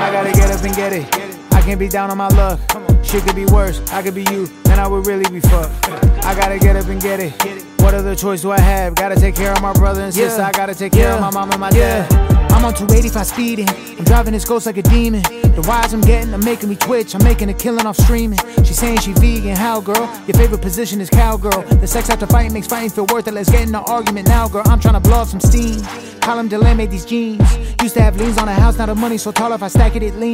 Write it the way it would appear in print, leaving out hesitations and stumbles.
I gotta get up and get it. I can't be down on my luck. Shit could be worse, I could be you, then I would really be fucked. I gotta get up and get it. What other choice do I have? Gotta take care of my brother and sister. I gotta take care of my mom and my dad. I'm on 285 speeding. I'm driving this ghost like a demon. The rides I'm getting are making me twitch. I'm making a killing off streaming. She's saying she vegan. How, girl? Your favorite position is cowgirl. The sex after fighting makes fighting feel worth it. Let's get in an argument now, girl. I'm trying to blow off some steam. Column delay made these jeans. Used to have liens on a house, now the money so tall if I stack it, it leans.